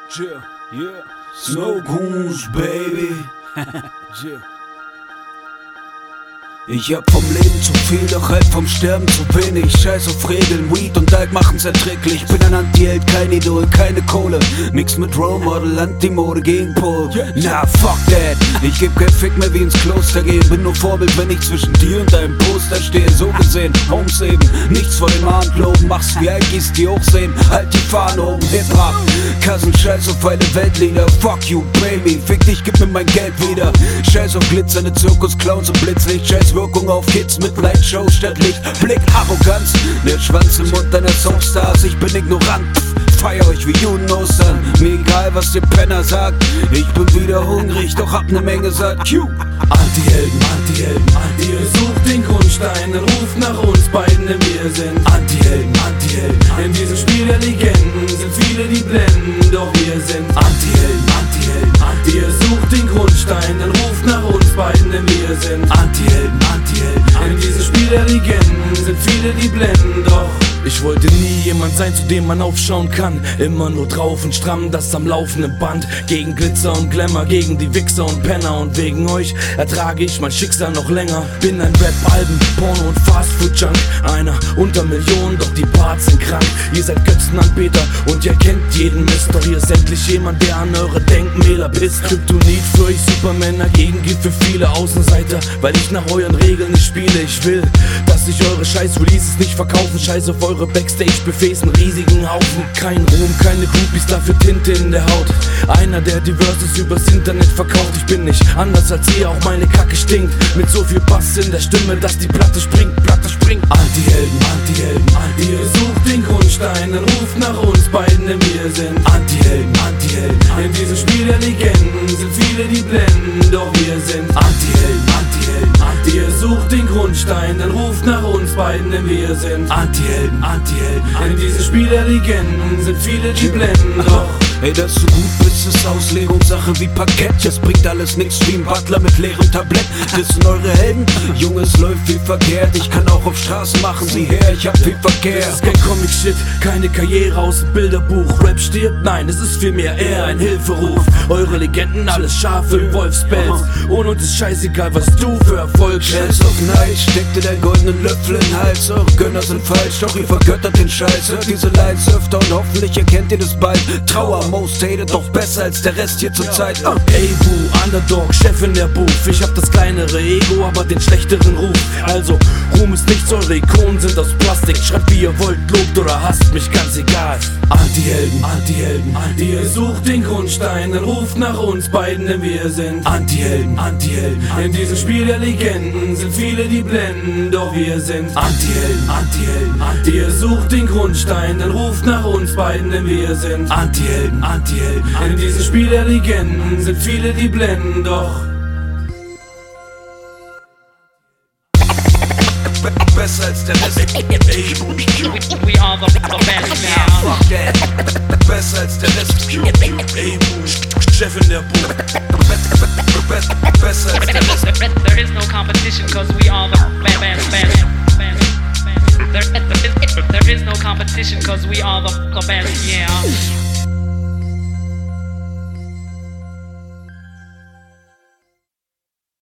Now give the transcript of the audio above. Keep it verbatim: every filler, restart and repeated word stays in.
Yeah, yeah. Snow Goons, baby. Yeah. Ich hab vom Leben zu viel, doch halt vom Sterben zu wenig. Scheiß auf Regeln, Weed und Alk machen's erträglich. Bin ein Anti-Held, kein Idol, keine Kohle. Nix mit Role Model, Anti-Mode, Gegenpol. Na, fuck that. Ich geb kein Fick mehr wie ins Kloster gehen. Bin nur Vorbild, wenn ich zwischen dir und deinem Poster stehe. So gesehen, Homes eben, nichts vor dem Abend loben. Mach's wie Alkis, die hochsehen, halt die Fahne oben. Hip-Hop, Kassen, scheiß auf eine Weltlieder. Fuck you, baby, fick dich, gib mir mein Geld wieder. Scheiß auf glitzernde Zirkus-Clowns und Blitzlicht. Scheiß Wirkung auf Kids mit Lightshow statt Licht. Blick, Arroganz, der Schwanz im Mund deiner Soapstars. Ich bin ignorant, pff, feier euch wie Juden Ostern. Mir egal, was der Penner sagt. Ich bin wieder hungrig, doch hab ne Menge satt. Q. Anti-Helden, Anti-Helden, Anti ihr sucht den Grundstein, dann ruft nach uns beiden, denn wir sind Anti-Helden, Anti-Helden. In diesem Spiel der Legenden sind viele, die blenden, doch wir sind Anti-Helden, Anti-Helden, Anti ihr sucht den Grundstein, dann ruft nach uns beiden, denn wir sind Anti-Helden, Anti-Helden. In diesem Spiel der Legenden sind viele, die blenden, doch ich wollte nie jemand sein, zu dem man aufschauen kann. Immer nur drauf und stramm, das am laufenden Band. Gegen Glitzer und Glamour, gegen die Wichser und Penner. Und wegen euch ertrage ich mein Schicksal noch länger. Bin ein Rap-Alben, Porno und Fastfood-Junk. Einer unter Millionen, doch die Parts sind krank. Ihr seid Götzenanbeter und ihr kennt jeden Mist. Doch ihr seid endlich jemand, der an eure Denkmäler pisst. Kryptonit für euch Supermänner, Gegengift für viele Außenseiter. Weil ich nach euren Regeln nicht spiele. Ich will, dass ich eure Scheiß-Releases nicht verkaufen. Scheiß auf eure Backstage-Buffets, einen riesigen Haufen. Kein Ruhm, keine Groupies, dafür Tinte in der Haut. Einer, der die Verses übers Internet verkauft. Ich bin nicht anders als ihr, auch meine Kacke stinkt. Mit so viel Bass in der Stimme, dass die Platte springt, Platte springt. Anti-Helden, Anti-Helden, Anti ihr sucht den Grundstein, dann ruft nach uns beiden, denn wir sind Anti-Helden, Anti-Helden. In diesem Spiel der Legenden sind viele, die blenden, doch wir sind Anti-Helden, Anti-Helden, Anti ihr sucht den Grundstein, dann ruft nach uns beiden, denn wir sind Anti-Helden, Anti-Helden. In diesem Spiel der Legenden sind viele, die blenden, doch ey, dass du gut bist, ist Auslegungssache wie Parkett. Das bringt alles nix wie ein Butler mit leerem Tablett. Das sind eure Helden, Junges, läuft viel verkehrt. Ich kann auch auf Straßen machen, sieh her, ich hab viel Verkehr. Das ist kein Comic-Shit, keine Karriere aus dem Bilderbuch. Rap stirbt, nein, es ist vielmehr eher ein Hilferuf. Eure Legenden, alles scharf im Wolfspelz. Ohne uns ist scheißegal, was du für Erfolg stellst. Auf Neid steckt dir dein goldenen Löffel in den Hals. Eure Gönner sind falsch, doch ihr vergöttert den Scheiß. Hört diese Lines öfter und hoffentlich erkennt ihr das bald. Trauer, most hated, doch besser als der Rest hier zur Zeit. uh. Ey Boo, Underdog, Chef in der Booth. Ich hab das kleinere Ego, aber den schlechteren Ruf. Also, Ruhm ist nichts, eure Ikonen sind aus Plastik. Schreibt wie ihr wollt, lobt oder hasst mich, ganz egal. Anti-Helden, Anti-Helden, Anti ihr sucht den Grundstein, dann ruft nach uns beiden, denn wir sind Anti-Helden, Anti-Helden. In diesem Spiel der Legenden sind viele, die blenden, doch wir sind Anti-Helden, Anti-Helden, Anti ihr sucht den Grundstein, dann ruft nach uns beiden, denn wir sind Anti-Helden, Anti-Helden. In diesem Spiel der Legenden sind viele, die blenden, doch besser als der Rest. We are the, the best now. Fuck that. Besser als der Rest. Ey Boo, Chef in der Booth. Besser als der Rest. There is no competition cause we are the best, best, best. There, there, is, there is no competition cause we are the, the best, yeah.